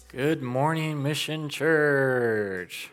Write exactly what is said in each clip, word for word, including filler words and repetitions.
Good morning, Mission Church.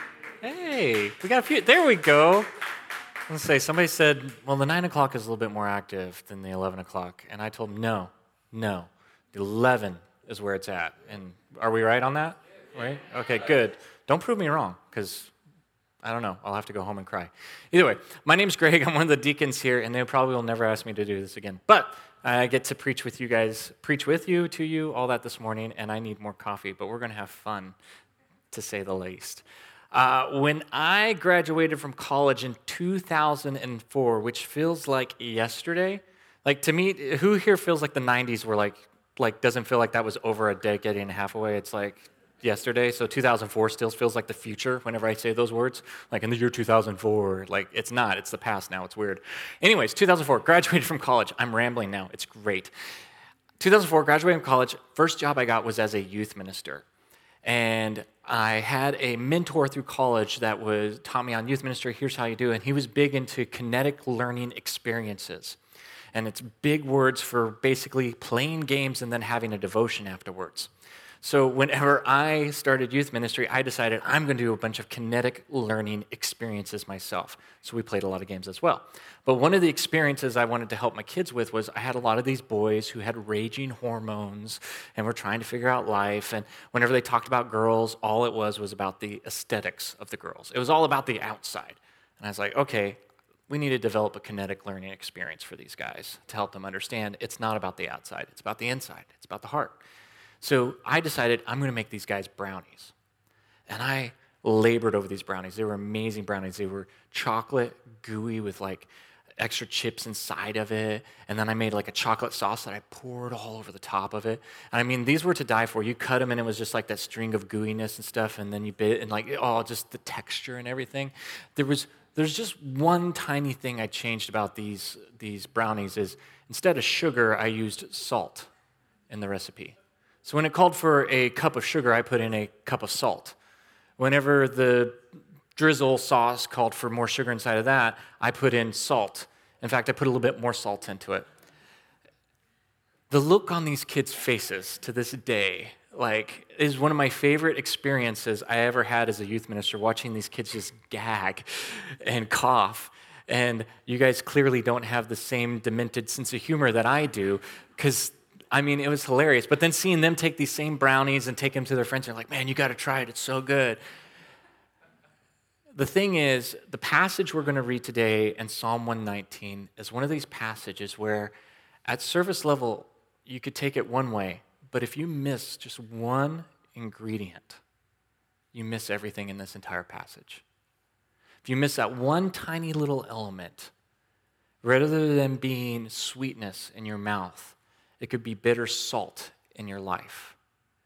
Hey, we got a few. There we go. Let's say somebody said, well, the nine o'clock is a little bit more active than the eleven o'clock. And I told them, no, no. The eleven is where it's at. And are we right on that? Right? Okay, good. Don't prove me wrong, because I don't know. I'll have to go home and cry. Either way, my name's Greg. I'm one of the deacons here, and they probably will never ask me to do this again. But I get to preach with you guys, preach with you, to you, all that this morning, and I need more coffee, but we're going to have fun, to say the least. Uh, when I graduated from college in two thousand four, which feels like yesterday, like to me, who here feels like the nineties were like, like doesn't feel like that was over a decade and a half away? It's like yesterday, so two thousand four still feels like the future whenever I say those words, like in the year two thousand four, like it's not, it's the past now, it's weird. Anyways, two thousand four, graduated from college. I'm rambling now, it's great. two thousand four, graduated from college, first job I got was as a youth minister. And I had a mentor through college that was taught me on youth ministry, here's how you do it, and he was big into kinetic learning experiences. And it's big words for basically playing games and then having a devotion afterwards. So whenever I started youth ministry, I decided I'm going to do a bunch of kinetic learning experiences myself. So we played a lot of games as well. But one of the experiences I wanted to help my kids with was I had a lot of these boys who had raging hormones and were trying to figure out life. And whenever they talked about girls, all it was was about the aesthetics of the girls. It was all about the outside. And I was like, okay, we need to develop a kinetic learning experience for these guys to help them understand it's not about the outside, it's about the inside, it's about the heart. So I decided I'm going to make these guys brownies. And I labored over these brownies. They were amazing brownies. They were chocolate, gooey with like extra chips inside of it. And then I made like a chocolate sauce that I poured all over the top of it. And I mean, these were to die for. You cut them and it was just like that string of gooiness and stuff. And then you bit and like, oh, just the texture and everything. There was, there's just one tiny thing I changed about these, these brownies is instead of sugar, I used salt in the recipe. So when it called for a cup of sugar, I put in a cup of salt. Whenever the drizzle sauce called for more sugar inside of that, I put in salt. In fact, I put a little bit more salt into it. The look on these kids' faces to this day, like, is one of my favorite experiences I ever had as a youth minister, watching these kids just gag and cough. And you guys clearly don't have the same demented sense of humor that I do, because I mean, it was hilarious. But then seeing them take these same brownies and take them to their friends, they're like, man, you got to try it. It's so good. The thing is, the passage we're going to read today in Psalm one nineteen is one of these passages where at service level, you could take it one way. But if you miss just one ingredient, you miss everything in this entire passage. If you miss that one tiny little element, rather than being sweetness in your mouth, it could be bitter salt in your life.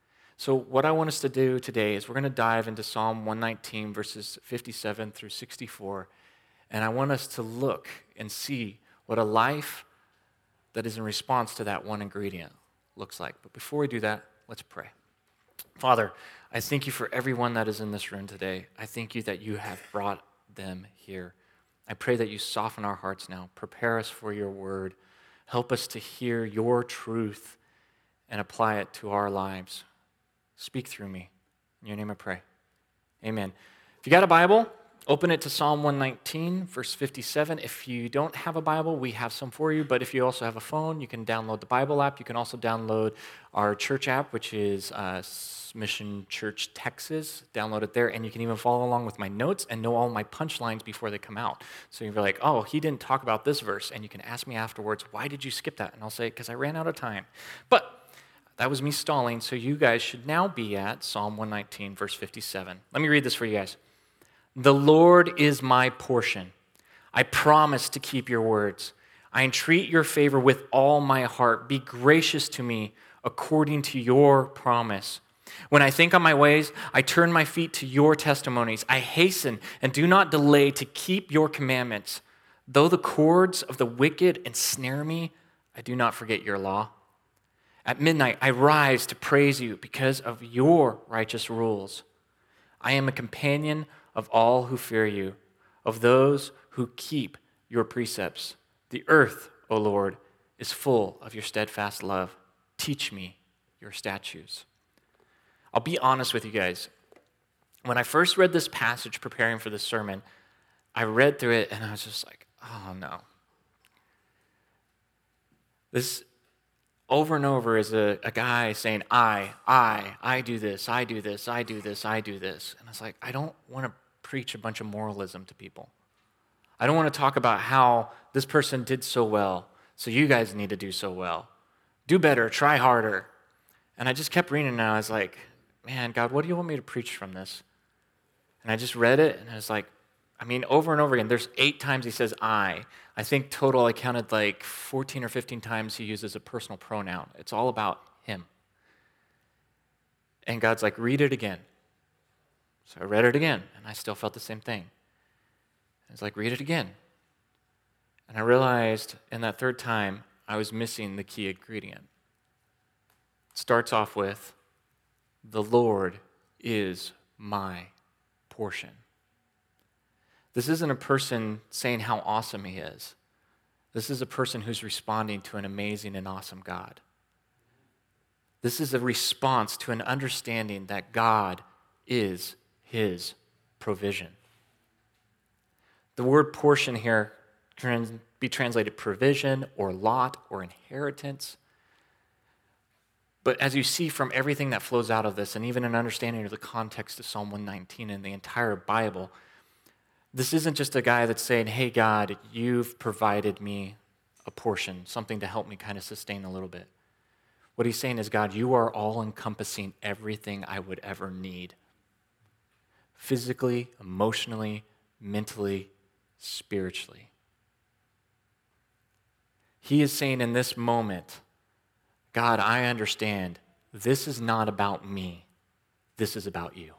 So what I want us to do today is we're going to dive into Psalm one nineteen, verses fifty-seven through sixty-four, and I want us to look and see what a life that is in response to that one ingredient looks like. But before we do that, let's pray. Father, I thank you for everyone that is in this room today. I thank you that you have brought them here. I pray that you soften our hearts now. Prepare us for your word. Help us to hear your truth and apply it to our lives. Speak through me. In your name I pray. Amen. If you got a Bible, open it to Psalm one nineteen, verse fifty-seven. If you don't have a Bible, we have some for you. But if you also have a phone, you can download the Bible app. You can also download our church app, which is uh, Mission Church Texas. Download it there, and you can even follow along with my notes and know all my punchlines before they come out. So you'll be like, oh, he didn't talk about this verse, and you can ask me afterwards, why did you skip that? And I'll say, because I ran out of time. But that was me stalling, so you guys should now be at Psalm one nineteen, verse fifty-seven. Let me read this for you guys. The Lord is my portion. I promise to keep your words. I entreat your favor with all my heart. Be gracious to me according to your promise. When I think on my ways, I turn my feet to your testimonies. I hasten and do not delay to keep your commandments. Though the cords of the wicked ensnare me, I do not forget your law. At midnight, I rise to praise you because of your righteous rules. I am a companion of all who fear you, of those who keep your precepts. The earth, O Lord, is full of your steadfast love. Teach me your statutes. I'll be honest with you guys. When I first read this passage preparing for this sermon, I read through it and I was just like, oh no. This over and over is a, a guy saying, I, I, I do this, I do this, I do this, I do this. And I was like, I don't want to preach a bunch of moralism to people. I don't want to talk about how this person did so well, so you guys need to do so well. Do better, try harder. And I just kept reading and I was like, man, God, what do you want me to preach from this? And I just read it and I was like, I mean, over and over again, there's eight times he says I. I think total I counted like fourteen or fifteen times he uses a personal pronoun. It's all about him. And God's like, read it again. So I read it again, and I still felt the same thing. It's like, read it again. And I realized in that third time, I was missing the key ingredient. It starts off with, the Lord is my portion. This isn't a person saying how awesome he is. This is a person who's responding to an amazing and awesome God. This is a response to an understanding that God is his provision. The word portion here can be translated provision or lot or inheritance. But as you see from everything that flows out of this, and even an understanding of the context of Psalm one nineteen and the entire Bible, this isn't just a guy that's saying, hey, God, you've provided me a portion, something to help me kind of sustain a little bit. What he's saying is, God, you are all-encompassing everything I would ever need. Physically, emotionally, mentally, spiritually. He is saying in this moment, God, I understand this is not about me. This is about you.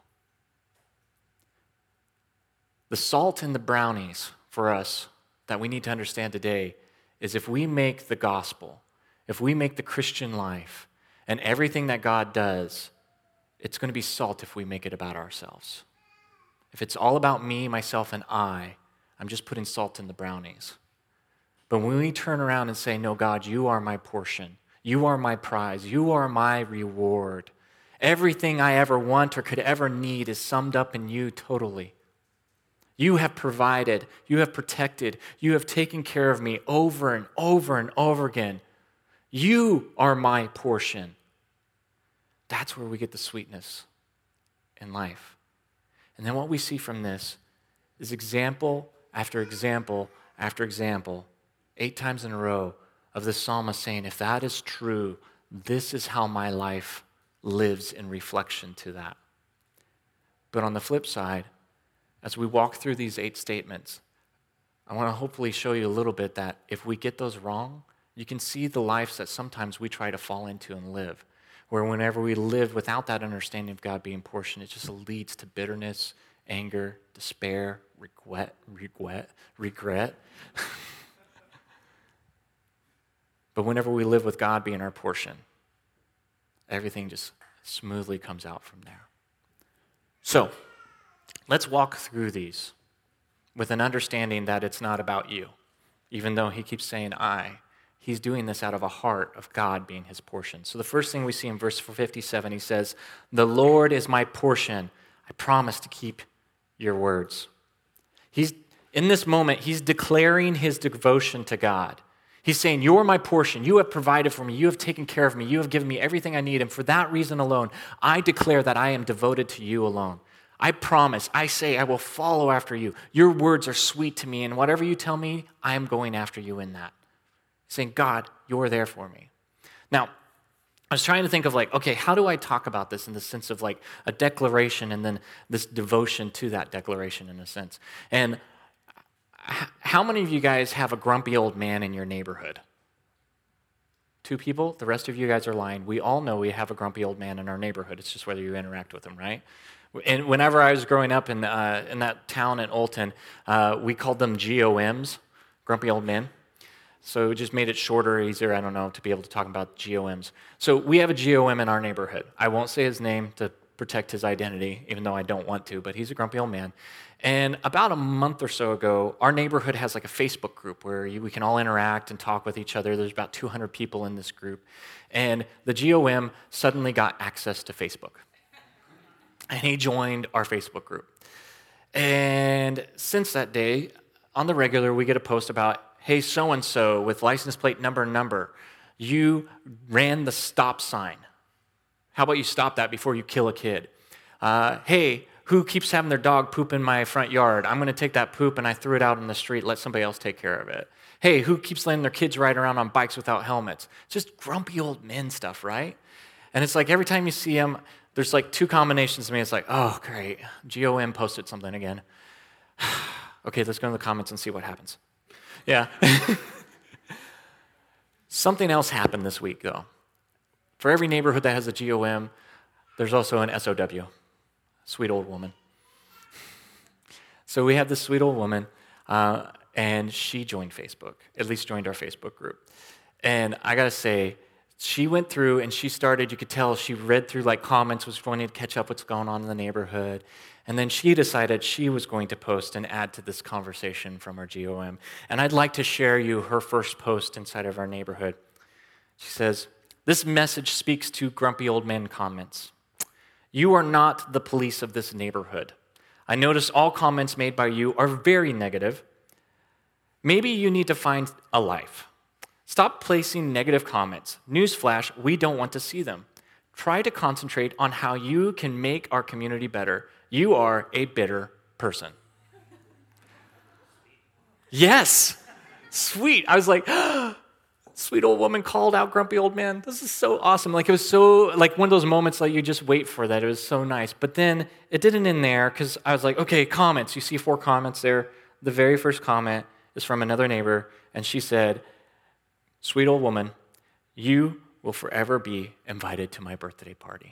The salt in the brownies for us that we need to understand today is if we make the gospel, if we make the Christian life and everything that God does, it's going to be salt if we make it about ourselves. If it's all about me, myself, and I, I'm just putting salt in the brownies. But when we turn around and say, no, God, you are my portion. You are my prize. You are my reward. Everything I ever want or could ever need is summed up in you totally. You have provided, you have protected, you have taken care of me over and over and over again. You are my portion. That's where we get the sweetness in life. And then what we see from this is example after example after example, eight times in a row, of the psalmist saying, if that is true, this is how my life lives in reflection to that. But on the flip side, as we walk through these eight statements, I want to hopefully show you a little bit that if we get those wrong, you can see the lives that sometimes we try to fall into and live, where whenever we live without that understanding of God being portion, it just leads to bitterness, anger, despair, regret, regret, regret. But whenever we live with God being our portion, everything just smoothly comes out from there. So, let's walk through these with an understanding that it's not about you. Even though he keeps saying I, he's doing this out of a heart of God being his portion. So the first thing we see in verse fifty-seven, he says, the Lord is my portion. I promise to keep your words. He's in this moment, he's declaring his devotion to God. He's saying, you're my portion. You have provided for me. You have taken care of me. You have given me everything I need. And for that reason alone, I declare that I am devoted to you alone. I promise, I say, I will follow after you. Your words are sweet to me, and whatever you tell me, I am going after you in that. Saying, God, you're there for me. Now, I was trying to think of like, okay, how do I talk about this in the sense of like a declaration and then this devotion to that declaration in a sense. And how many of you guys have a grumpy old man in your neighborhood? Two people? The rest of you guys are lying. We all know we have a grumpy old man in our neighborhood. It's just whether you interact with him, right? And whenever I was growing up in uh, in that town in Olton, uh, we called them G O Ms, grumpy old men. So it just made it shorter, easier, I don't know, to be able to talk about G O Ms. So we have a G O M in our neighborhood. I won't say his name to protect his identity, even though I don't want to, but he's a grumpy old man. And about a month or so ago, our neighborhood has like a Facebook group where you, we can all interact and talk with each other. There's about two hundred people in this group. And the G O M suddenly got access to Facebook. and he joined our Facebook group. And since that day, on the regular, we get a post about, hey, so-and-so with license plate number number, you ran the stop sign. How about you stop that before you kill a kid? Uh, hey, who keeps having their dog poop in my front yard? I'm going to take that poop and I threw it out in the street. Let somebody else take care of it. Hey, who keeps letting their kids ride around on bikes without helmets? Just grumpy old men stuff, right? And it's like every time you see them, there's like two combinations to me. It's like, oh, great. G O M posted something again. Okay, let's go in the comments and see what happens. Yeah. Something else happened this week, though. For every neighborhood that has a G O M, there's also an S O W, sweet old woman. So we have this sweet old woman, uh, and she joined Facebook, at least joined our Facebook group. And I got to say, she went through and she started, you could tell she read through like comments, was wanting to catch up what's going on in the neighborhood. And then she decided she was going to post and add to this conversation from our G O M. And I'd like to share you her first post inside of our neighborhood. She says, this message speaks to grumpy old men comments. You are not the police of this neighborhood. I notice all comments made by you are very negative. Maybe you need to find a life. Stop placing negative comments. Newsflash, we don't want to see them. Try to concentrate on how you can make our community better. You are a bitter person. Yes, sweet. I was like, sweet old woman called out grumpy old man. This is so awesome. Like it was so, like one of those moments like you just wait for that. It was so nice. But then it didn't end there because I was like, okay, comments. You see four comments there. The very first comment is from another neighbor, and she said, sweet old woman, you will forever be invited to my birthday party.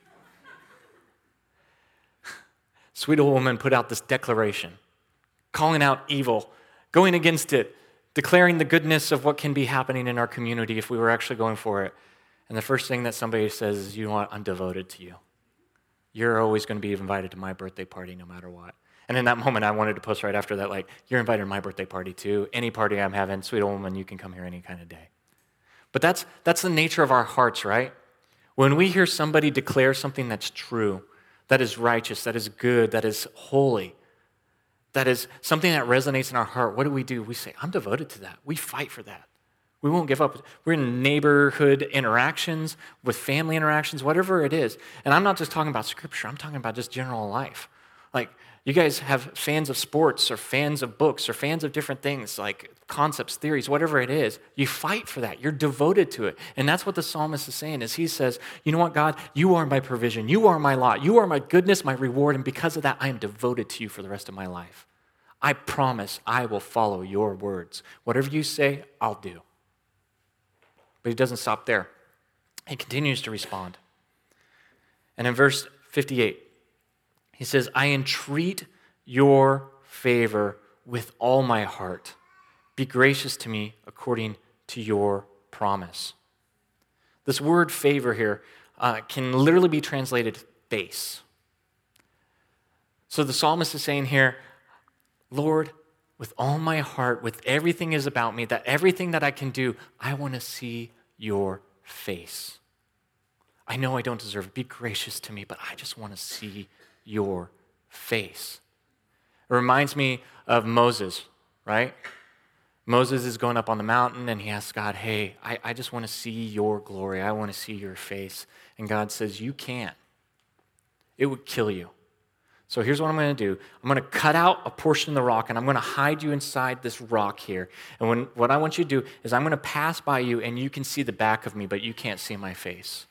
Sweet old woman put out this declaration, calling out evil, going against it, declaring the goodness of what can be happening in our community if we were actually going for it. And the first thing that somebody says is, you know what, I'm devoted to you. You're always going to be invited to my birthday party no matter what. And in that moment, I wanted to post right after that, like, you're invited to my birthday party too. Any party I'm having, sweet old woman, you can come here any kind of day. But that's that's the nature of our hearts, right? When we hear somebody declare something that's true, that is righteous, that is good, that is holy, that is something that resonates in our heart, what do we do? We say, I'm devoted to that. We fight for that. We won't give up. We're in neighborhood interactions, with family interactions, whatever it is. And I'm not just talking about Scripture. I'm talking about just general life. Like, you guys have fans of sports or fans of books or fans of different things like concepts, theories, whatever it is. You fight for that. You're devoted to it. And that's what the psalmist is saying is he says, you know what, God, you are my provision. You are my lot. You are my goodness, my reward. And because of that, I am devoted to you for the rest of my life. I promise I will follow your words. Whatever you say, I'll do. But he doesn't stop there. He continues to respond. And in verse fifty-eight, he says, I entreat your favor with all my heart. Be gracious to me according to your promise. This word favor here uh, can literally be translated face. So the psalmist is saying here, Lord, with all my heart, with everything is about me, that everything that I can do, I want to see your face. I know I don't deserve it. Be gracious to me, but I just want to see your face. It reminds me of Moses, right? Moses is going up on the mountain and he asks God, hey, I, I just want to see your glory. I want to see your face. And God says, you can't. It would kill you. So here's what I'm going to do. I'm going to cut out a portion of the rock and I'm going to hide you inside this rock here. And when, what I want you to do is I'm going to pass by you and you can see the back of me, but you can't see my face.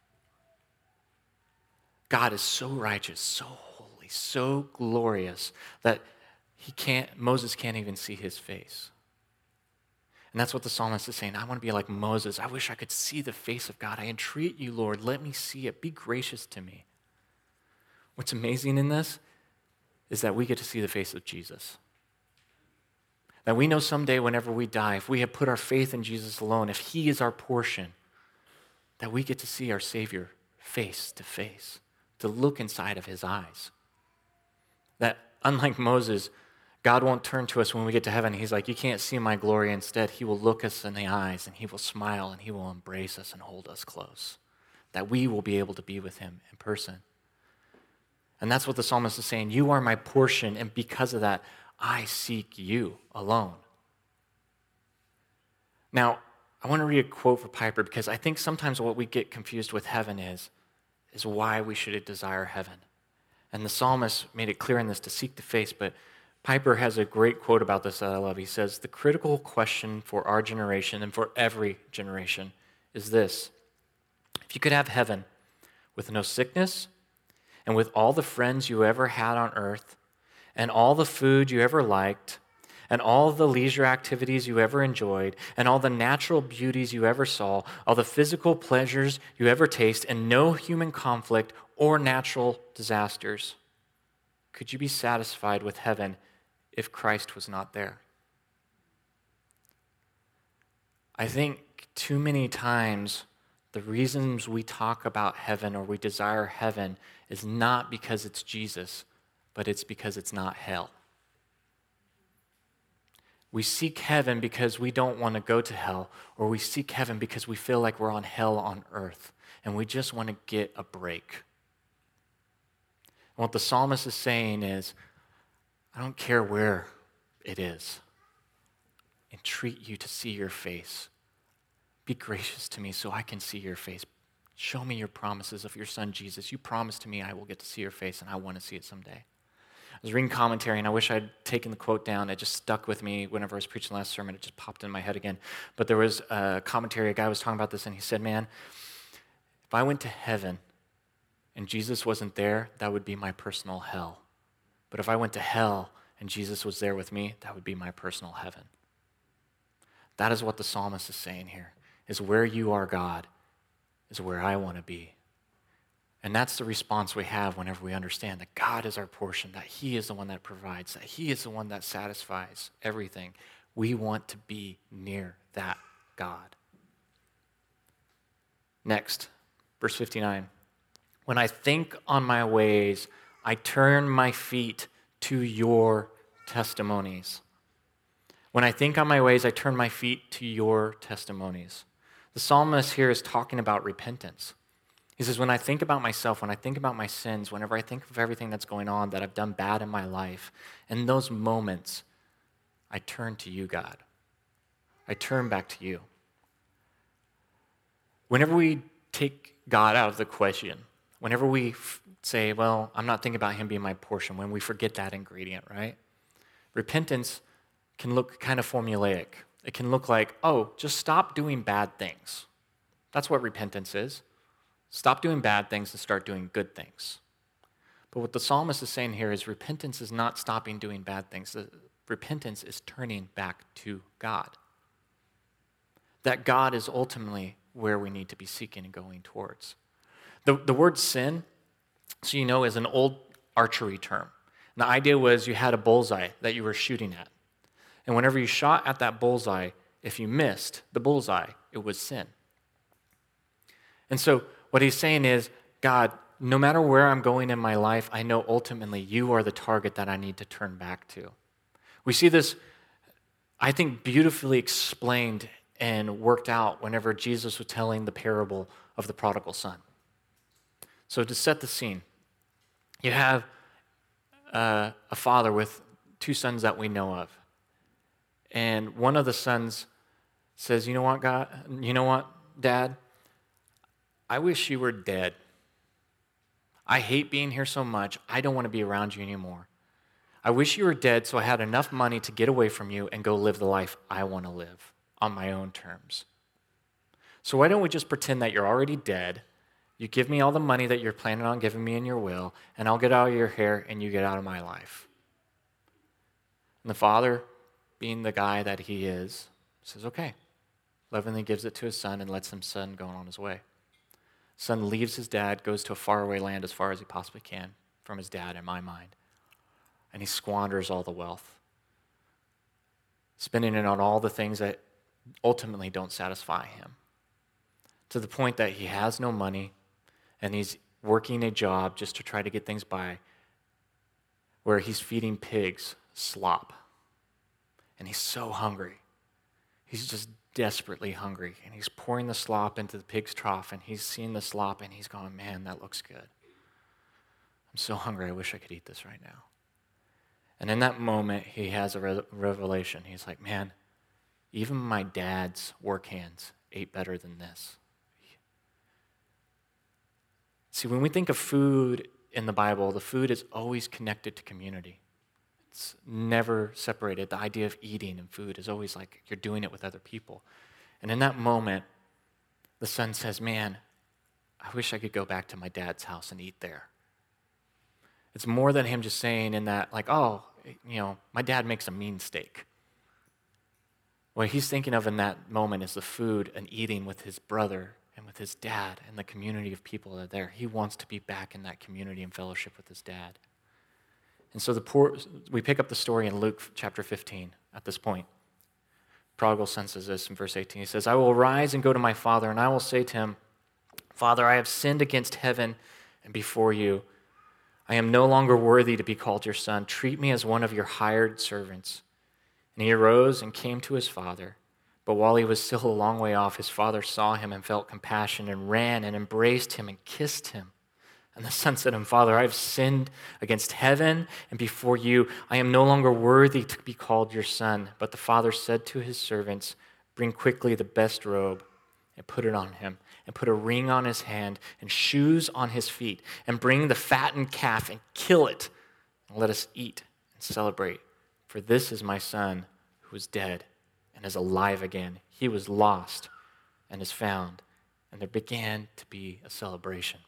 God is so righteous, so holy, so glorious that he can't, Moses can't even see his face. And that's what the psalmist is saying. I want to be like Moses. I wish I could see the face of God. I entreat you, Lord. Let me see it. Be gracious to me. What's amazing in this is that we get to see the face of Jesus. That we know someday whenever we die, if we have put our faith in Jesus alone, if he is our portion, that we get to see our Savior face to face, to look inside of his eyes. That unlike Moses, God won't turn to us when we get to heaven. He's like, you can't see my glory. Instead, he will look us in the eyes and he will smile and he will embrace us and hold us close. That we will be able to be with him in person. And that's what the psalmist is saying. You are my portion, and because of that, I seek you alone. Now, I want to read a quote for Piper because I think sometimes what we get confused with heaven is, is why we should desire heaven. And the psalmist made it clear in this to seek the face, but Piper has a great quote about this that I love. He says, the critical question for our generation and for every generation is this: if you could have heaven with no sickness and with all the friends you ever had on earth and all the food you ever liked and all the leisure activities you ever enjoyed and all the natural beauties you ever saw, all the physical pleasures you ever tasted, and no human conflict or natural disasters, could you be satisfied with heaven if Christ was not there? I think too many times the reasons we talk about heaven or we desire heaven is not because it's Jesus, but it's because it's not hell. We seek heaven because we don't want to go to hell, or we seek heaven because we feel like we're on hell on earth, and we just want to get a break. And what the psalmist is saying is, I don't care where it is. Entreat you to see your face. Be gracious to me so I can see your face. Show me your promises of your son Jesus. You promised to me I will get to see your face, and I want to see it someday. I was reading commentary, and I wish I'd taken the quote down. It just stuck with me whenever I was preaching the last sermon. It just popped in my head again. But there was a commentary, a guy was talking about this, and he said, man, if I went to heaven and Jesus wasn't there, that would be my personal hell. But if I went to hell and Jesus was there with me, that would be my personal heaven. That is what the psalmist is saying here, is where you are, God, is where I want to be. And that's the response we have whenever we understand that God is our portion, that he is the one that provides, that he is the one that satisfies everything. We want to be near that God. Next, verse fifty-nine. When I think on my ways, I turn my feet to your testimonies. When I think on my ways, I turn my feet to your testimonies. The psalmist here is talking about repentance. He says, when I think about myself, when I think about my sins, whenever I think of everything that's going on, that I've done bad in my life, in those moments, I turn to you, God. I turn back to you. Whenever we take God out of the question, whenever we f- say, well, I'm not thinking about him being my portion, when we forget that ingredient, right? Repentance can look kind of formulaic. It can look like, oh, just stop doing bad things. That's what repentance is. Stop doing bad things and start doing good things. But what the psalmist is saying here is repentance is not stopping doing bad things. Repentance is turning back to God. That God is ultimately where we need to be seeking and going towards. The, the word sin, so you know, is an old archery term. And the idea was you had a bullseye that you were shooting at. And whenever you shot at that bullseye, if you missed the bullseye, it was sin. And so what he's saying is, God, no matter where I'm going in my life, I know ultimately you are the target that I need to turn back to. We see this, I think, beautifully explained and worked out whenever Jesus was telling the parable of the prodigal son. So to set the scene, you have uh, a father with two sons that we know of. And one of the sons says, you know what, God, you know what, Dad? I wish you were dead. I hate being here so much. I don't want to be around you anymore. I wish you were dead so I had enough money to get away from you and go live the life I want to live on my own terms. So why don't we just pretend that you're already dead? You give me all the money that you're planning on giving me in your will, and I'll get out of your hair and you get out of my life. And the father, being the guy that he is, says, okay. Lovingly gives it to his son and lets his son go on his way. Son leaves his dad, goes to a faraway land as far as he possibly can from his dad, in my mind. And he squanders all the wealth, spending it on all the things that ultimately don't satisfy him, to the point that he has no money and he's working a job just to try to get things by, where he's feeding pigs slop. And he's so hungry. He's just desperately hungry, and he's pouring the slop into the pig's trough, and he's seeing the slop, and he's going, man, that looks good. I'm I'm so hungry, I wish I could eat this right now. And in that moment, he has a re- revelation. He's like, man, even my dad's work hands ate better than this. See, when we think of food in the Bible, the food is always connected to community. It's never separated. The idea of eating and food is always like you're doing it with other people. And in that moment, the son says, man, I wish I could go back to my dad's house and eat there. It's more than him just saying in that, like, oh, you know, my dad makes a mean steak. What he's thinking of in that moment is the food and eating with his brother and with his dad and the community of people that are there. He wants to be back in that community and fellowship with his dad. And so the poor, we pick up the story in Luke chapter fifteen at this point. Prodigal son says this in verse eighteen. He says, I will rise and go to my father, and I will say to him, Father, I have sinned against heaven and before you. I am no longer worthy to be called your son. Treat me as one of your hired servants. And he arose and came to his father. But while he was still a long way off, his father saw him and felt compassion and ran and embraced him and kissed him. And the son said to him, Father, I have sinned against heaven and before you. I am no longer worthy to be called your son. But the father said to his servants, bring quickly the best robe and put it on him, and put a ring on his hand and shoes on his feet, and bring the fattened calf and kill it, and let us eat and celebrate. For this is my son who was dead and is alive again. He was lost and is found. And there began to be a celebration.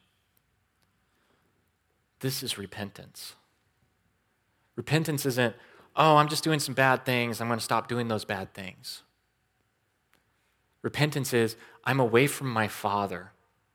This is repentance. Repentance isn't, oh, I'm just doing some bad things, I'm going to stop doing those bad things. Repentance is, I'm away from my Father.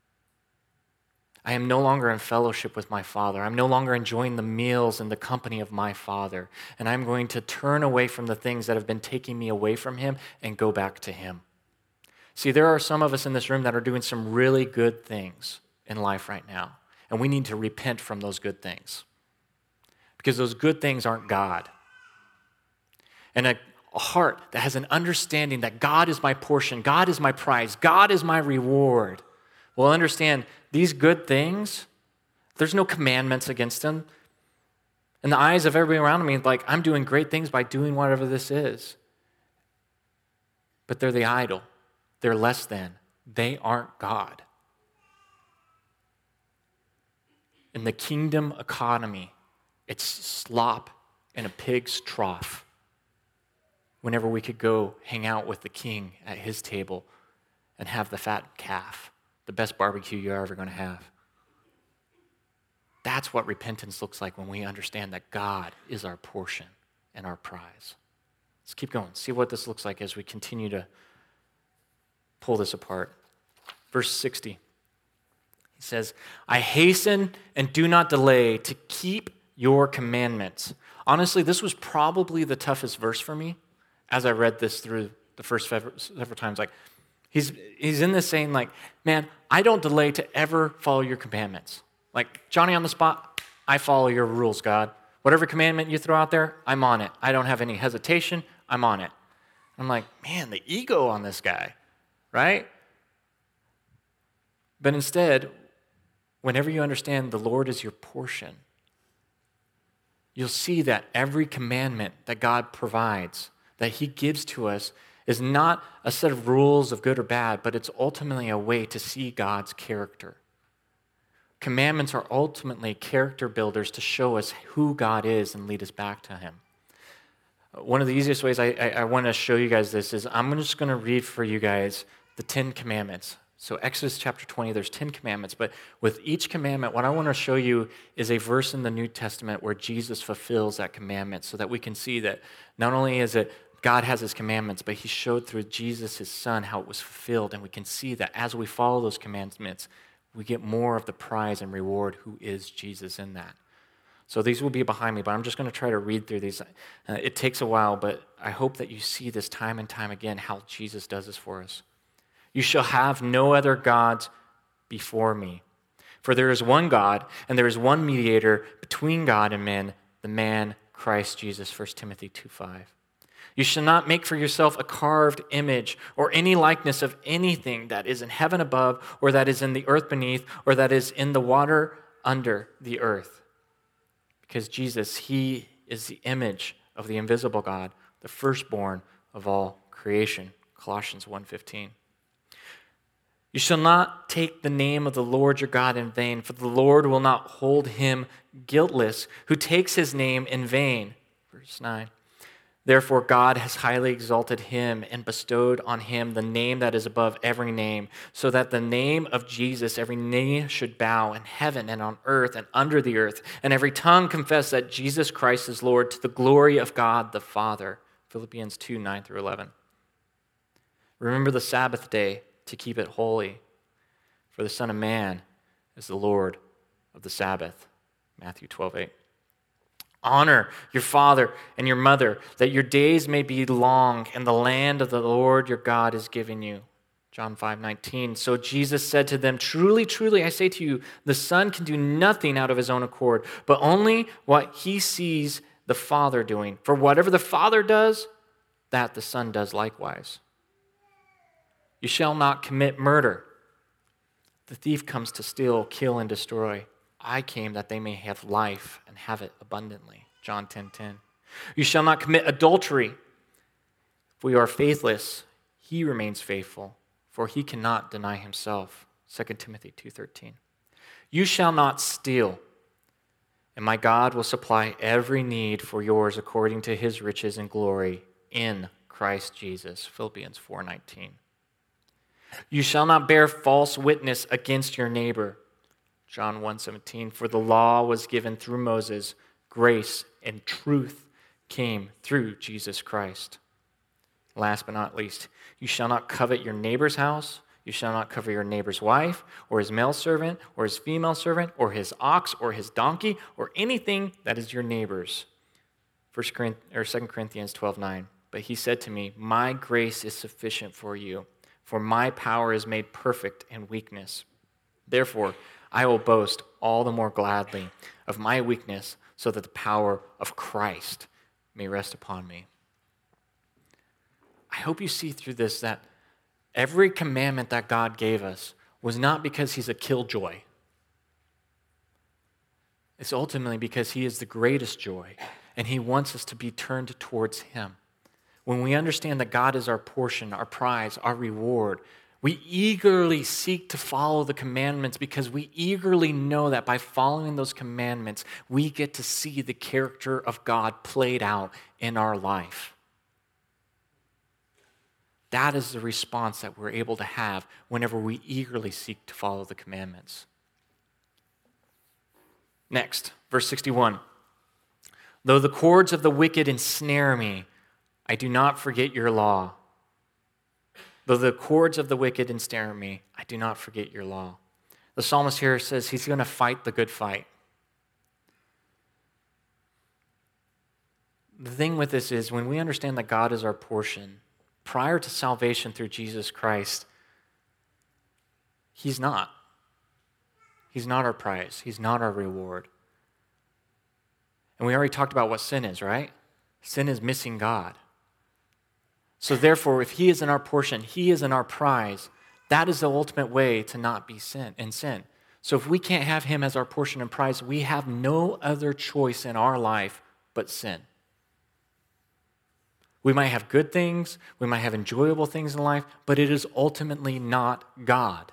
I am no longer in fellowship with my Father. I'm no longer enjoying the meals and the company of my Father. And I'm going to turn away from the things that have been taking me away from Him and go back to Him. See, there are some of us in this room that are doing some really good things in life right now. And we need to repent from those good things. Because those good things aren't God. And a A heart that has an understanding that God is my portion, God is my prize, God is my reward, will understand these good things, there's no commandments against them. In the eyes of everybody around me, like, I'm doing great things by doing whatever this is. But they're the idol. They're less than. They aren't God. In the kingdom economy, it's slop in a pig's trough. Whenever we could go hang out with the king at his table and have the fat calf, the best barbecue you're ever going to have. That's what repentance looks like when we understand that God is our portion and our prize. Let's keep going. See what this looks like as we continue to pull this apart. Verse sixty. He says, I hasten and do not delay to keep your commandments. Honestly, this was probably the toughest verse for me. As I read this through the first several times, like, he's he's in this saying, like, man, I don't delay to ever follow your commandments. Like, Johnny on the spot, I follow your rules, God. Whatever commandment you throw out there, I'm on it. I don't have any hesitation. I'm on it. I'm like, man, the ego on this guy, right? But instead, whenever you understand the Lord is your portion, you'll see that every commandment that God provides, that He gives to us, is not a set of rules of good or bad, but it's ultimately a way to see God's character. Commandments are ultimately character builders to show us who God is and lead us back to Him. One of the easiest ways I, I, I want to show you guys this is I'm just going to read for you guys the Ten Commandments. So Exodus chapter twenty, there's ten commandments, but with each commandment, what I want to show you is a verse in the New Testament where Jesus fulfills that commandment so that we can see that not only is it God has His commandments, but He showed through Jesus, His Son, how it was fulfilled, and we can see that as we follow those commandments, we get more of the prize and reward who is Jesus in that. So these will be behind me, but I'm just going to try to read through these. Uh, it takes a while, but I hope that you see this time and time again, how Jesus does this for us. You shall have no other gods before me. For there is one God, and there is one mediator between God and men, the man Christ Jesus, First Timothy two five. You shall not make for yourself a carved image or any likeness of anything that is in heaven above, or that is in the earth beneath, or that is in the water under the earth. because Jesus, he is the image of the invisible God, the firstborn of all creation. Colossians one fifteen. You shall not take the name of the Lord your God in vain, for the Lord will not hold him guiltless who takes his name in vain. Verse nine. Therefore God has highly exalted him and bestowed on him the name that is above every name, so that the name of Jesus every knee should bow in heaven and on earth and under the earth, and every tongue confess that Jesus Christ is Lord, to the glory of God the Father. Philippians two, nine through eleven. Remember the Sabbath day to keep it holy, for the Son of Man is the Lord of the Sabbath. Matthew twelve, eight. Honor your father and your mother, that your days may be long and the land of the Lord your God is giving you. John five, nineteen. So Jesus said to them, truly, truly, I say to you, the Son can do nothing out of his own accord, but only what he sees the Father doing. For whatever the Father does, that the Son does likewise. You shall not commit murder. The thief comes to steal, kill, and destroy. I came that they may have life and have it abundantly. John ten, ten. You shall not commit adultery. If we are faithless, he remains faithful, for he cannot deny himself. Second Timothy two, thirteen. You shall not steal, and my God will supply every need for yours according to his riches and glory in Christ Jesus. Philippians four, nineteen. You shall not bear false witness against your neighbor. John one, seventeen. For the law was given through Moses, grace and truth came through Jesus Christ. Last but not least, you shall not covet your neighbor's house. You shall not covet your neighbor's wife, or his male servant, or his female servant, or his ox, or his donkey, or anything that is your neighbor's. First Corinthians, or Second Corinthians twelve, nine. But he said to me, my grace is sufficient for you, for my power is made perfect in weakness. Therefore, I will boast all the more gladly of my weakness, so that the power of Christ may rest upon me. I hope you see through this that every commandment that God gave us was not because he's a killjoy. It's ultimately because he is the greatest joy, and he wants us to be turned towards him. When we understand that God is our portion, our prize, our reward, we eagerly seek to follow the commandments because we eagerly know that by following those commandments, we get to see the character of God played out in our life. That is the response that we're able to have whenever we eagerly seek to follow the commandments. Next, verse sixty-one. Though the cords of the wicked ensnare me, I do not forget your law. Though the cords of the wicked ensnare me, I do not forget your law. The psalmist here says he's going to fight the good fight. The thing with this is when we understand that God is our portion, prior to salvation through Jesus Christ, he's not. He's not our prize. He's not our reward. And we already talked about what sin is, right? Sin is missing God. So therefore, if he is in our portion, he is in our prize, that is the ultimate way to not be sin in sin. So if we can't have him as our portion and prize, we have no other choice in our life but sin. We might have good things, we might have enjoyable things in life, but it is ultimately not God.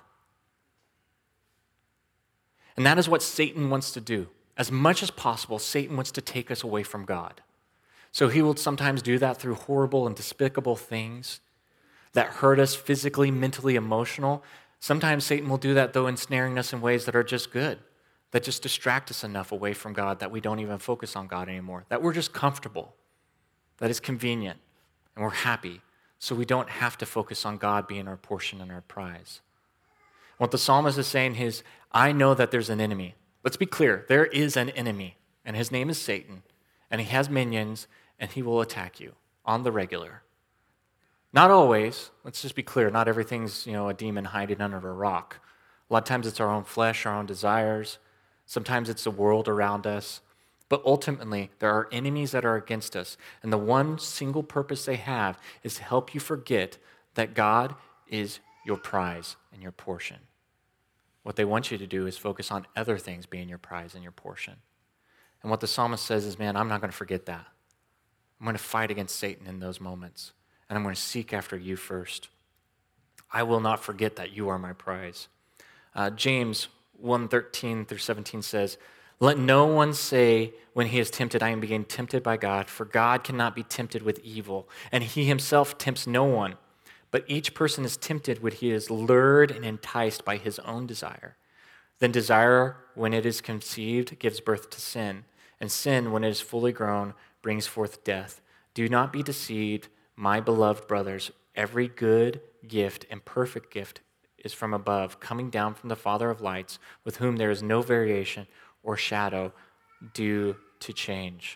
And that is what Satan wants to do. As much as possible, Satan wants to take us away from God. So he will sometimes do that through horrible and despicable things that hurt us physically, mentally, emotional. Sometimes Satan will do that, though, ensnaring us in ways that are just good, that just distract us enough away from God that we don't even focus on God anymore, that we're just comfortable, that it's convenient, and we're happy, so we don't have to focus on God being our portion and our prize. What the psalmist is saying is, I know that there's an enemy. Let's be clear, there is an enemy, and his name is Satan, and he has minions, and he will attack you on the regular. Not always. Let's just be clear. Not everything's, you know, a demon hiding under a rock. A lot of times it's our own flesh, our own desires. Sometimes it's the world around us. But ultimately, there are enemies that are against us. And the one single purpose they have is to help you forget that God is your prize and your portion. What they want you to do is focus on other things being your prize and your portion. And what the psalmist says is, man, I'm not going to forget that. I'm going to fight against Satan in those moments, and I'm going to seek after you first. I will not forget that you are my prize. Uh, James one thirteen through seventeen says, let no one say when he is tempted, I am being tempted by God, for God cannot be tempted with evil, and he himself tempts no one. But each person is tempted when he is lured and enticed by his own desire. Then desire, when it is conceived, gives birth to sin, and sin, when it is fully grown, brings forth death. Do not be deceived, my beloved brothers. Every good gift and perfect gift is from above, coming down from the Father of lights, with whom there is no variation or shadow due to change.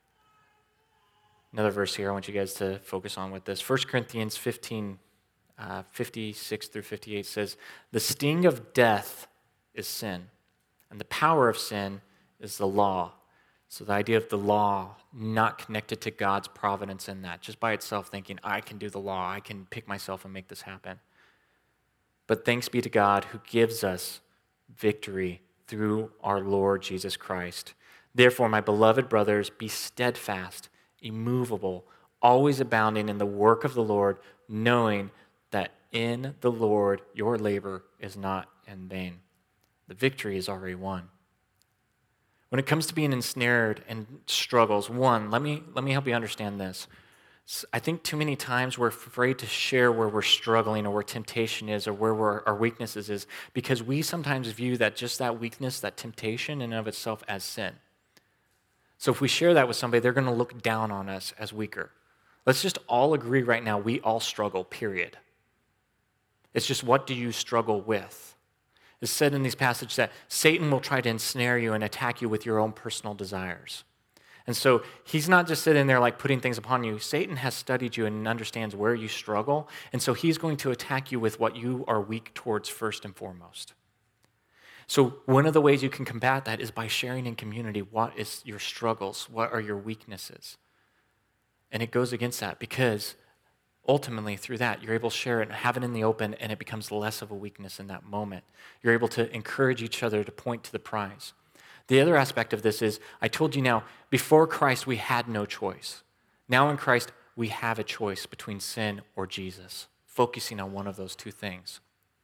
Another verse here I want you guys to focus on with this. First Corinthians fifteen, uh, fifty-six through fifty-eight says, the sting of death is sin, and the power of sin is the law. So the idea of the law not connected to God's providence in that, just by itself thinking, I can do the law, I can pick myself and make this happen. But thanks be to God who gives us victory through our Lord Jesus Christ. Therefore, my beloved brothers, be steadfast, immovable, always abounding in the work of the Lord, knowing that in the Lord your labor is not in vain. The victory is already won. When it comes to being ensnared and struggles, one, let me, let me help you understand this. I think too many times we're afraid to share where we're struggling or where temptation is or where we're, our weaknesses is because we sometimes view that just that weakness, that temptation in and of itself as sin. So if we share that with somebody, they're going to look down on us as weaker. Let's just all agree right now, we all struggle, period. It's just, what do you struggle with? It's said in these passages that Satan will try to ensnare you and attack you with your own personal desires. And so he's not just sitting there like putting things upon you. Satan has studied you and understands where you struggle. And so he's going to attack you with what you are weak towards first and foremost. So one of the ways you can combat that is by sharing in community what is your struggles, what are your weaknesses. And it goes against that because ultimately through that you're able to share it and have it in the open, and it becomes less of a weakness in that moment. You're able to encourage each other to point to the prize. The other aspect of this is, I told you now, before Christ, we had no choice. Now in Christ, we have a choice between sin or Jesus, focusing on one of those two things.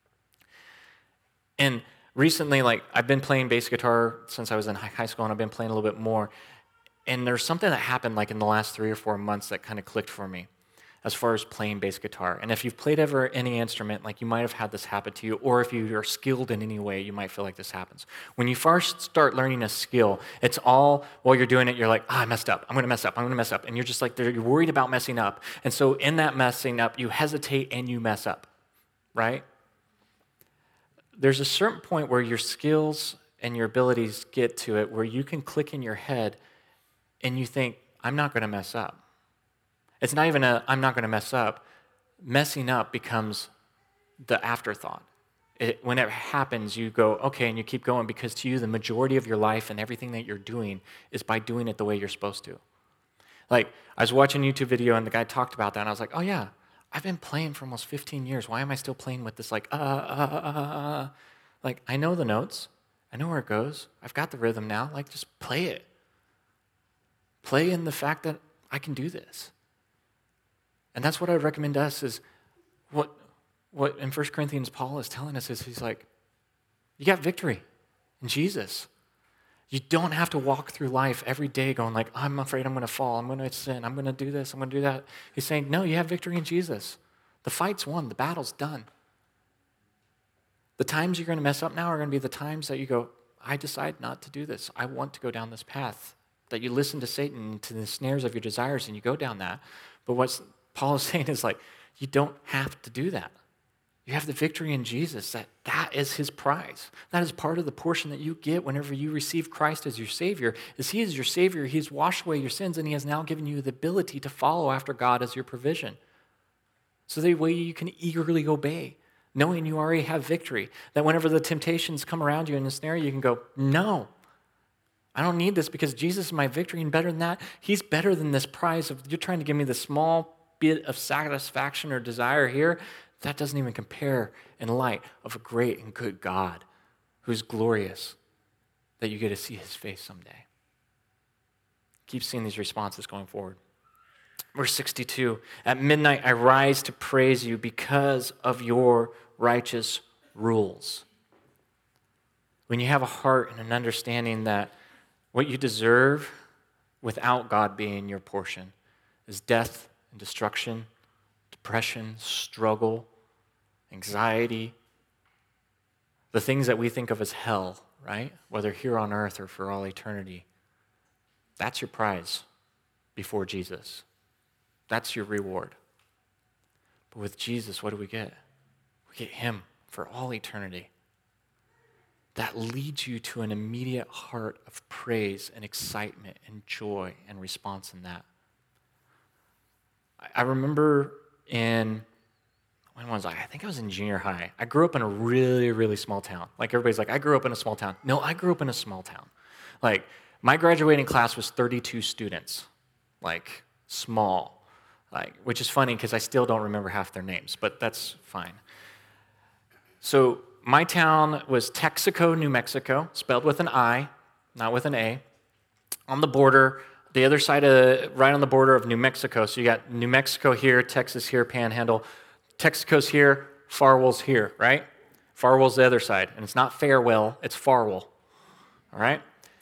And recently, like, I've been playing bass guitar since I was in high school, and I've been playing a little bit more. And there's something that happened, like, in the last three or four months that kind of clicked for me as far as playing bass guitar. And if you've played ever any instrument, like, you might have had this happen to you, or if you are skilled in any way, you might feel like this happens. When you first start learning a skill, it's all, while you're doing it, you're like, ah, I messed up, I'm gonna mess up, I'm gonna mess up. And you're just like, you're worried about messing up. And so in that messing up, you hesitate and you mess up, right? There's a certain point where your skills and your abilities get to it where you can click in your head and you think, I'm not gonna mess up. It's not even a, I'm not going to mess up. Messing up becomes the afterthought. It, when it happens, you go, okay, and you keep going because to you, the majority of your life and everything that you're doing is by doing it the way you're supposed to. Like, I was watching a YouTube video and the guy talked about that, and I was like, oh yeah, I've been playing for almost fifteen years. Why am I still playing with this, like, uh, uh, uh, uh, uh. Like, I know the notes. I know where it goes. I've got the rhythm now. Like, just play it. Play in the fact that I can do this. And that's what I would recommend to us is what, what in First Corinthians Paul is telling us is he's like, you got victory in Jesus. You don't have to walk through life every day going like, I'm afraid I'm going to fall, I'm going to sin, I'm going to do this, I'm going to do that. He's saying, no, you have victory in Jesus. The fight's won, the battle's done. The times you're going to mess up now are going to be the times that you go, I decide not to do this. I want to go down this path. That you listen to Satan, to the snares of your desires, and you go down that. But what's Paul is saying is like, you don't have to do that. You have the victory in Jesus, that that is his prize. That is part of the portion that you get whenever you receive Christ as your Savior, is he is your Savior, he's washed away your sins, and he has now given you the ability to follow after God as your provision. So that way you can eagerly obey, knowing you already have victory. That whenever the temptations come around you in the snare, you can go, no, I don't need this because Jesus is my victory, and better than that, he's better than this prize of you're trying to give me the small bit of satisfaction or desire here. That doesn't even compare in light of a great and good God who's glorious, that you get to see his face someday. Keep seeing these responses going forward. Verse sixty-two, at midnight I rise to praise you because of your righteous rules. When you have a heart and an understanding that what you deserve without God being your portion is death and destruction, depression, struggle, anxiety, the things that we think of as hell, right? Whether here on earth or for all eternity, that's your prize before Jesus. That's your reward. But with Jesus, what do we get? We get him for all eternity. That leads you to an immediate heart of praise and excitement and joy and response in that. I remember in, when was I? I think I was in junior high. I grew up in a really, really small town. Like everybody's like, I grew up in a small town. No, I grew up in a small town. Like my graduating class was thirty-two students. Like small. Like, which is funny because I still don't remember half their names, but that's fine. So my town was Texaco, New Mexico, spelled with an I, not with an A, on the border, the other side of, right on the border of New Mexico. So you got New Mexico here, Texas here, Panhandle. Texaco's here, Farwell's here, right? Farwell's the other side, and it's not Farewell, it's Farwell, all right?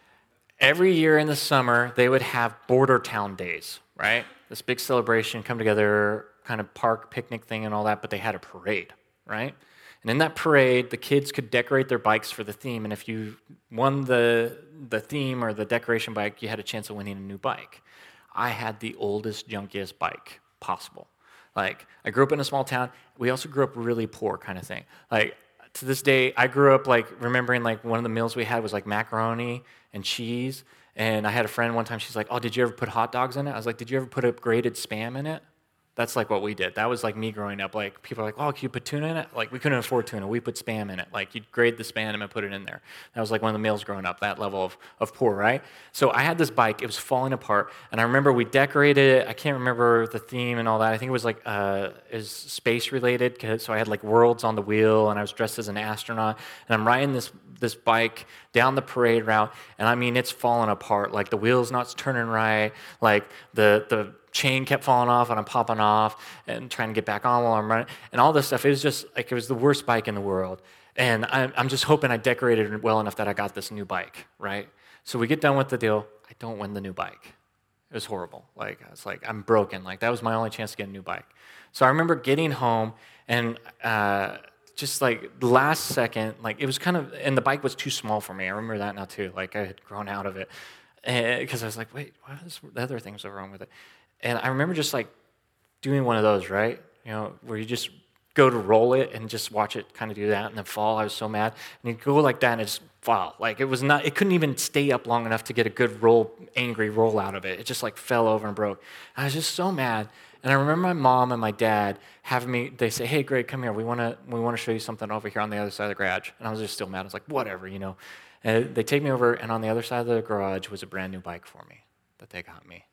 Every year in the summer, they would have border town days, right? This big celebration, come together, kind of park picnic thing and all that, but they had a parade, right? And in that parade, the kids could decorate their bikes for the theme, and if you won the, the theme or the decoration bike, you had a chance of winning a new bike. I had the oldest, junkiest bike possible. Like, I grew up in a small town. We also grew up really poor kind of thing. Like, to this day, I grew up, like, remembering, like, one of the meals we had was, like, macaroni and cheese. And I had a friend one time, she's like, oh, did you ever put hot dogs in it? I was like, did you ever put a grated Spam in it? That's like what we did. That was like me growing up. Like, people are like, oh, can you put tuna in it? Like, we couldn't afford tuna. We put Spam in it. Like, you'd grade the Spam and put it in there. That was like one of the meals growing up, that level of, of poor, right? So I had this bike. It was falling apart. And I remember we decorated it. I can't remember the theme and all that. I think it was like, uh, it was space related. So I had like worlds on the wheel, and I was dressed as an astronaut. And I'm riding this this bike down the parade route. And I mean, it's falling apart. Like, the wheel's not turning right. Like, the the... chain kept falling off, and I'm popping off and trying to get back on while I'm running, and all this stuff. It was just like, it was the worst bike in the world. And I'm, I'm just hoping I decorated it well enough that I got this new bike, right? So we get done with the deal. I don't win the new bike. It was horrible. Like, I was like, I'm broken. Like, that was my only chance to get a new bike. So I remember getting home, and uh, just like last second, like it was kind of, and the bike was too small for me. I remember that now too. Like, I had grown out of it because I was like, wait, what is the other things that were wrong with it? And I remember just like doing one of those, right? You know, where you just go to roll it and just watch it kind of do that and then fall. I was so mad. And you go like that and it just fall. Like, it was not, it couldn't even stay up long enough to get a good roll, angry roll out of it. It just like fell over and broke. And I was just so mad. And I remember my mom and my dad having me, they say, hey, Greg, come here. We want to we want to show you something over here on the other side of the garage. And I was just still mad. I was like, whatever, you know. And they take me over, and on the other side of the garage was a brand new bike for me that they got me.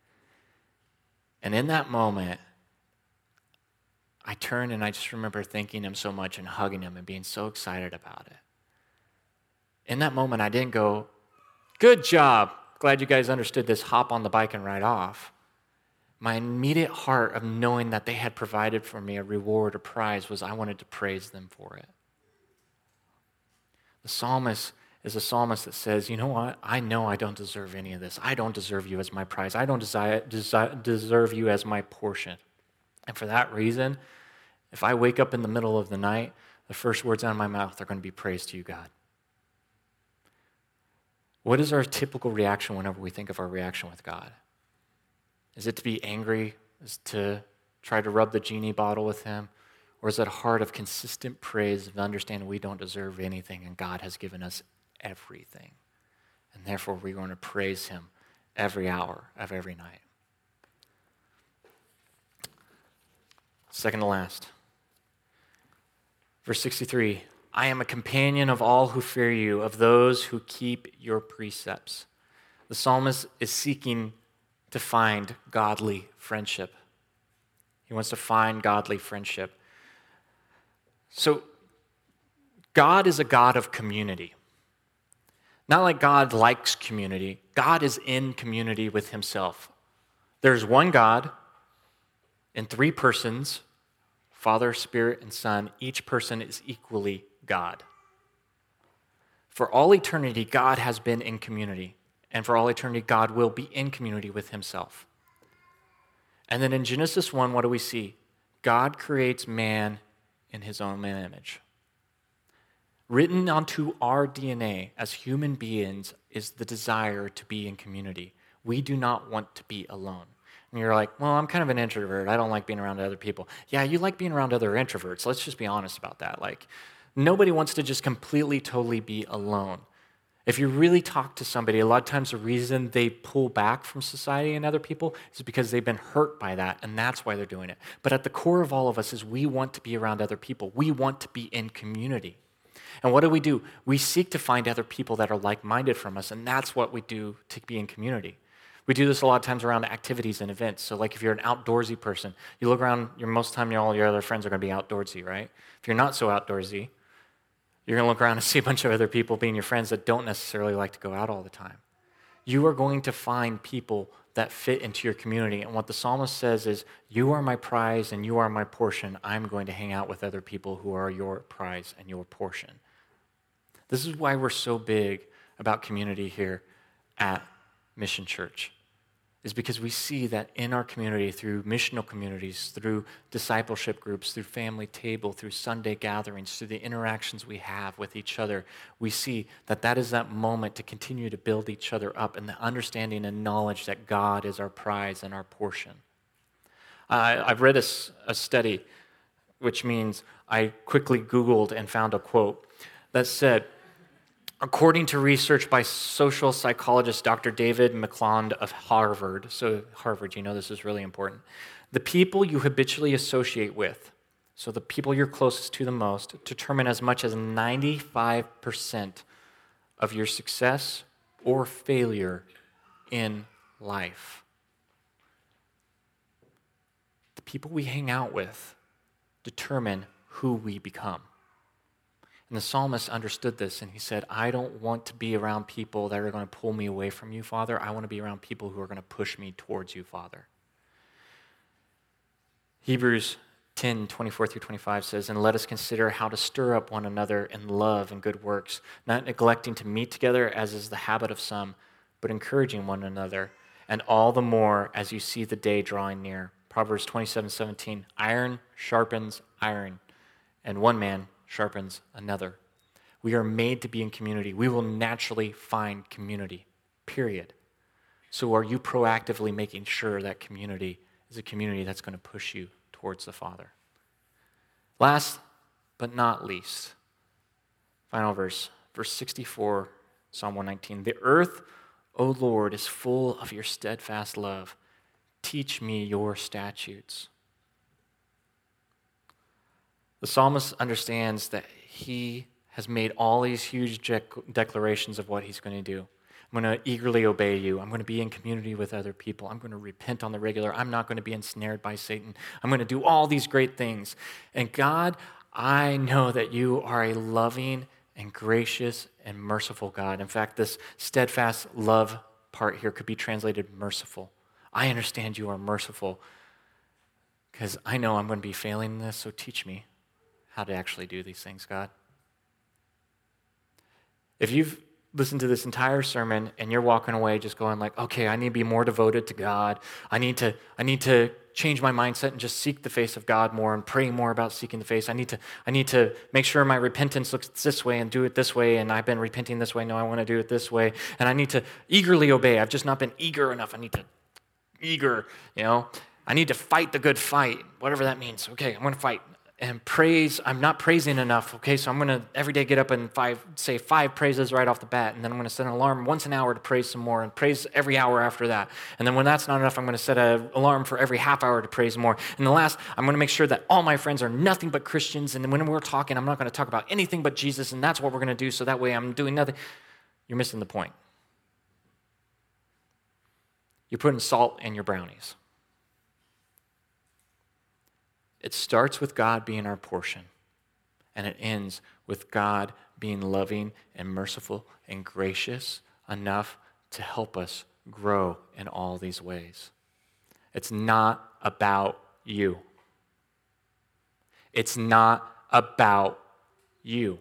And in that moment, I turned and I just remember thanking him so much and hugging him and being so excited about it. In that moment, I didn't go, good job, glad you guys understood this, hop on the bike and ride off. My immediate heart of knowing that they had provided for me a reward, a prize, was I wanted to praise them for it. The psalmist is a psalmist that says, you know what? I know I don't deserve any of this. I don't deserve you as my prize. I don't desire, desire, deserve you as my portion. And for that reason, if I wake up in the middle of the night, the first words out of my mouth are going to be praise to you, God. What is our typical reaction whenever we think of our reaction with God? Is it to be angry? Is it to try to rub the genie bottle with him? Or is it a heart of consistent praise, of understanding we don't deserve anything and God has given us everything, and therefore we're going to praise him every hour of every night? Second to last, verse sixty-three, I am a companion of all who fear you, of those who keep your precepts. The psalmist is seeking to find godly friendship. He wants to find godly friendship. So God is a God of community. Not like God likes community. God is in community with himself. There's one God in three persons, Father, Spirit, and Son. Each person is equally God. For all eternity, God has been in community. And for all eternity, God will be in community with himself. And then in Genesis one, what do we see? God creates man in his own image. Written onto our D N A as human beings is the desire to be in community. We do not want to be alone. And you're like, well, I'm kind of an introvert. I don't like being around other people. Yeah, you like being around other introverts. Let's just be honest about that. Like, nobody wants to just completely, totally be alone. If you really talk to somebody, a lot of times the reason they pull back from society and other people is because they've been hurt by that, and that's why they're doing it. But at the core of all of us is we want to be around other people. We want to be in community. And what do we do? We seek to find other people that are like-minded from us, and that's what we do to be in community. We do this a lot of times around activities and events. So like if you're an outdoorsy person, you look around, you're, most of the time all your other friends are going to be outdoorsy, right? If you're not so outdoorsy, you're going to look around and see a bunch of other people being your friends that don't necessarily like to go out all the time. You are going to find people that fit into your community. And what the psalmist says is, you are my prize and you are my portion. I'm going to hang out with other people who are your prize and your portion. This is why we're so big about community here at Mission Church, is because we see that in our community, through missional communities, through discipleship groups, through family table, through Sunday gatherings, through the interactions we have with each other, we see that that is that moment to continue to build each other up in the understanding and knowledge that God is our prize and our portion. Uh, I've read a, a study, which means I quickly Googled and found a quote that said, according to research by social psychologist Doctor David McClelland of Harvard, so Harvard, you know this is really important, the people you habitually associate with, so the people you're closest to the most, determine as much as ninety-five percent of your success or failure in life. The people we hang out with determine who we become. And the psalmist understood this, and he said, I don't want to be around people that are going to pull me away from you, Father. I want to be around people who are going to push me towards you, Father. Hebrews ten, twenty-four through twenty-five says, and let us consider how to stir up one another in love and good works, not neglecting to meet together as is the habit of some, but encouraging one another, and all the more as you see the day drawing near. Proverbs twenty-seven, seventeen, iron sharpens iron, and one man sharpens another. We are made to be in community. We will naturally find community, period. So are you proactively making sure that community is a community that's going to push you towards the Father? Last but not least, final verse, verse sixty-four, Psalm one nineteen. The earth, O Lord, is full of your steadfast love. Teach me your statutes. The psalmist understands that he has made all these huge declarations of what he's going to do. I'm going to eagerly obey you. I'm going to be in community with other people. I'm going to repent on the regular. I'm not going to be ensnared by Satan. I'm going to do all these great things. And God, I know that you are a loving and gracious and merciful God. In fact, this steadfast love part here could be translated merciful. I understand you are merciful because I know I'm going to be failing in this, so teach me how to actually do these things, God. If you've listened to this entire sermon and you're walking away just going like, okay, I need to be more devoted to God. I need to, I need to change my mindset and just seek the face of God more and pray more about seeking the face. I need to, I need to make sure my repentance looks this way and do it this way, and I've been repenting this way. No, I want to do it this way. And I need to eagerly obey. I've just not been eager enough. I need to eager, you know. I need to fight the good fight, whatever that means. Okay, I'm going to fight. And praise, I'm not praising enough, okay, so I'm going to every day get up and five, say five praises right off the bat, and then I'm going to set an alarm once an hour to praise some more, and praise every hour after that. And then when that's not enough, I'm going to set an alarm for every half hour to praise more. And the last, I'm going to make sure that all my friends are nothing but Christians, and then when we're talking, I'm not going to talk about anything but Jesus, and that's what we're going to do, so that way I'm doing nothing. You're missing the point. You're putting salt in your brownies. It starts with God being our portion, and it ends with God being loving and merciful and gracious enough to help us grow in all these ways. It's not about you. It's not about you.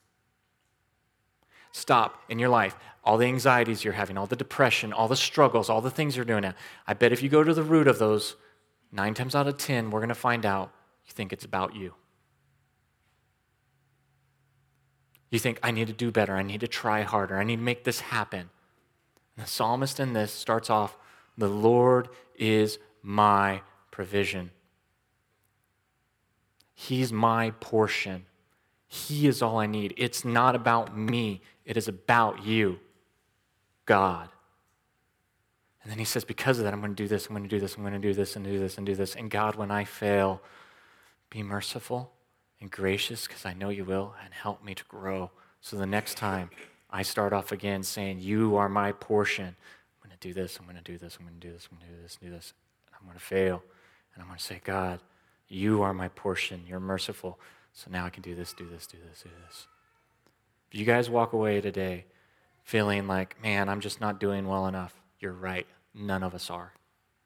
Stop in your life. All the anxieties you're having, all the depression, all the struggles, all the things you're doing now. I bet if you go to the root of those, nine times out of ten, we're going to find out you think it's about you. You think, I need to do better. I need to try harder. I need to make this happen. And the psalmist in this starts off, the Lord is my provision. He's my portion. He is all I need. It's not about me. It is about you, God. And then he says, because of that, I'm going to do this, I'm going to do this, I'm going to do this, and do this, and do this. And God, when I fail, be merciful and gracious, because I know you will, and help me to grow. So the next time I start off again saying, you are my portion, I'm going to do this, I'm going to do this, I'm going to do this, I'm going to do this, do this. And I'm going to fail. And I'm going to say, God, you are my portion. You're merciful. So now I can do this, do this, do this, do this. If you guys walk away today feeling like, man, I'm just not doing well enough, you're right. None of us are.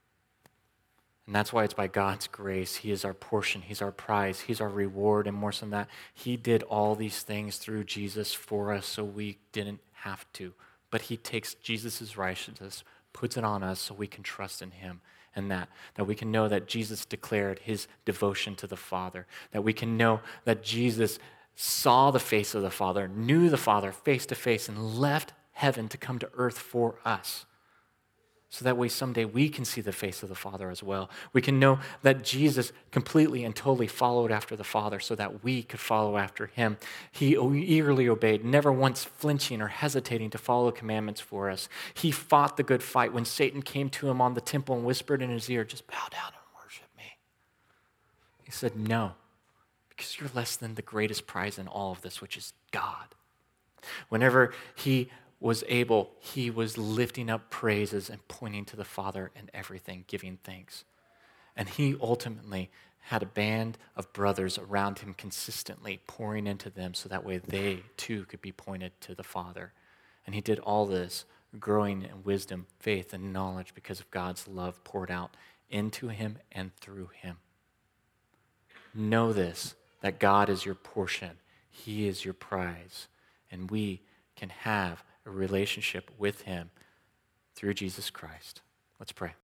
And that's why it's by God's grace. He is our portion. He's our prize. He's our reward. And more than that, he did all these things through Jesus for us so we didn't have to. But he takes Jesus' righteousness, puts it on us so we can trust in him. And that, that we can know that Jesus declared his devotion to the Father. That we can know that Jesus saw the face of the Father, knew the Father face to face, and left heaven to come to earth for us. So that way someday we can see the face of the Father as well. We can know that Jesus completely and totally followed after the Father so that we could follow after him. He eagerly obeyed, never once flinching or hesitating to follow commandments for us. He fought the good fight when Satan came to him on the temple and whispered in his ear, just bow down and worship me. He said, no, because you're less than the greatest prize in all of this, which is God. Whenever he was able, he was lifting up praises and pointing to the Father in everything, giving thanks. And he ultimately had a band of brothers around him consistently pouring into them so that way they too could be pointed to the Father. And he did all this growing in wisdom, faith, and knowledge because of God's love poured out into him and through him. Know this, that God is your portion. He is your prize. And we can have a relationship with him through Jesus Christ. Let's pray.